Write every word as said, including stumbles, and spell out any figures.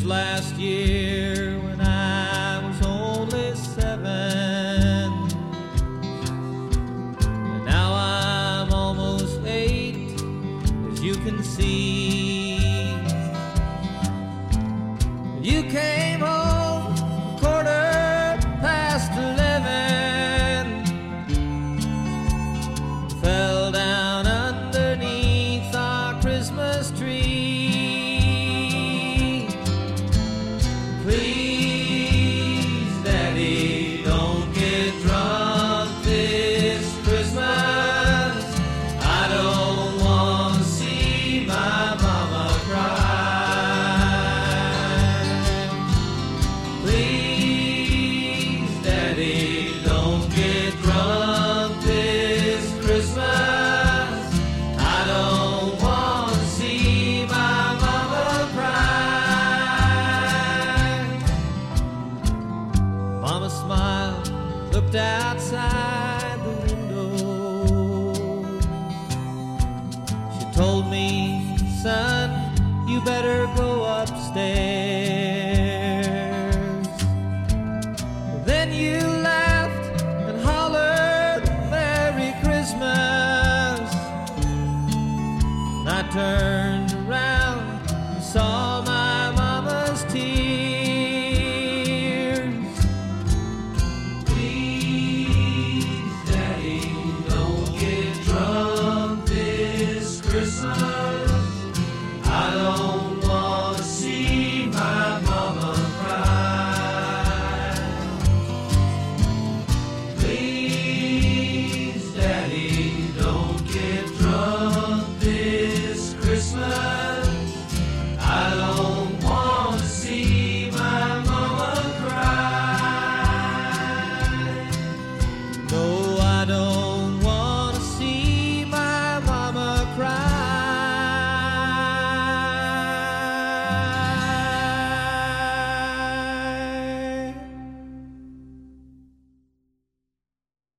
was last year when I was only seven. And now I'm almost eight, as you can see. You came home quarter past eleven, fell down underneath our Christmas tree. Please, Daddy, don't get drunk this Christmas. I don't want to see my mama cry. Please, Daddy, don't get drunk this Christmas. I don't want to see my mama cry. Mama smiled, looked outside the window. She told me, son, you better go upstairs. Then you laughed and hollered, Merry Christmas. And I turned around and saw my